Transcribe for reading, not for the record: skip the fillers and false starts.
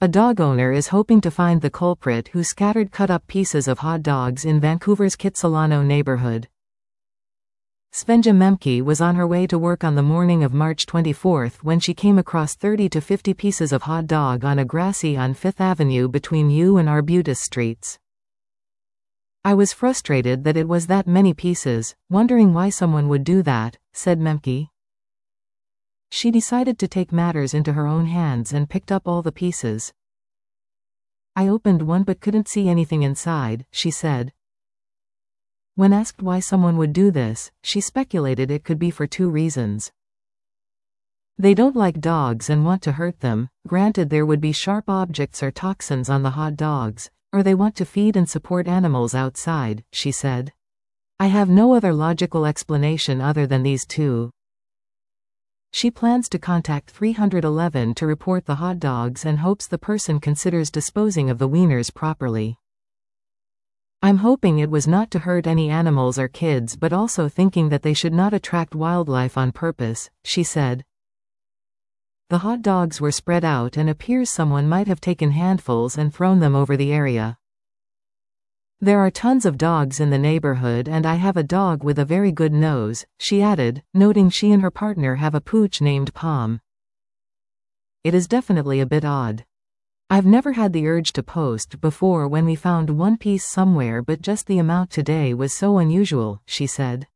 A dog owner is hoping to find the culprit who scattered cut-up pieces of hot dogs in Vancouver's Kitsilano neighborhood. Svenja Memke was on her way to work on the morning of March 24 when she came across 30 to 50 pieces of hot dog on a grassy on 5th Avenue between U and Arbutus streets. "I was frustrated that it was that many pieces, wondering why someone would do that," said Memke. She decided to take matters into her own hands and picked up all the pieces. "I opened one but couldn't see anything inside," she said. When asked why someone would do this, she speculated it could be for two reasons. They don't like dogs and want to hurt them, granted there would be sharp objects or toxins on the hot dogs, or they want to feed and support animals outside, she said. "I have no other logical explanation other than these two." She plans to contact 311 to report the hot dogs and hopes the person considers disposing of the wieners properly. "I'm hoping it was not to hurt any animals or kids but also thinking that they should not attract wildlife on purpose," she said. The hot dogs were spread out and appears someone might have taken handfuls and thrown them over the area. "There are tons of dogs in the neighborhood and I have a dog with a very good nose," she added, noting she and her partner have a pooch named Palm. "It is definitely a bit odd. I've never had the urge to post before when we found one piece somewhere but just the amount today was so unusual," she said.